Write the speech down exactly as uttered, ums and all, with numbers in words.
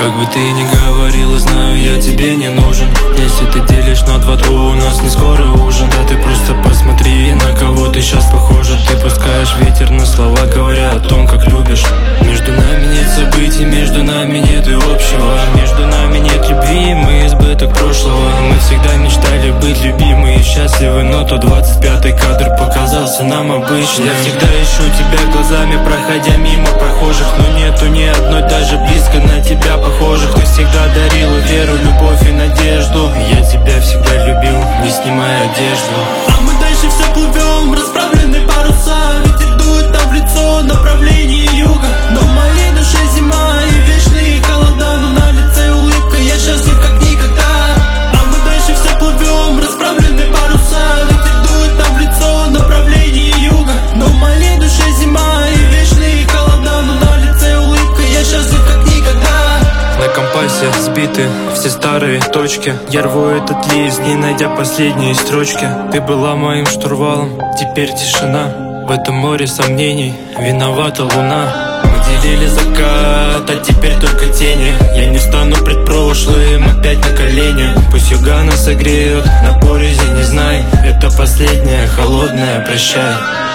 Как бы ты ни говорила, знаю, я тебе не нужен. Если ты делишь на два, то у нас не скоро ужин. Да ты просто посмотри, на кого ты сейчас похожа. Ты пускаешь ветер на слова, говоря о том, как любишь. Между нами нет событий, между нами нет и общего. Между нами нет любви, мы избыток прошлого. Мы всегда мечтали быть любимы и счастливы, но то двадцать пятый кадр показался нам обычным. Я всегда ищу тебя глазами, проходя мимо прохожих, но нету ни одной даже близко на тебя похожих. Ты всегда дарила веру, любовь и надежду. Я тебя всегда любил, не снимая одежду. А мы дальше все плывем, расправлены паруса. Ветер дует нам в лицо, направление юга. Но в моей душе зима и вечные холода. Но на лице улыбка, я счастлив как никогда. А мы дальше все плывем, расправлены паруса. Ветер дует нам в лицо, направление юга. Но в моей душе зима и вечные холода. Но на лице улыбка, я счастлив как никогда. На компасе сбиты все старые точки. Я рву этот лист, не найдя последние строчки. Ты была моим штурвалом, теперь тишина. В этом море сомнений виновата луна. Мы делили закат, а теперь только тени. Я не стану пред прошлым, опять на колени. Пусть юга нас согреют, на порезе не знай. Это последняя холодная прощай.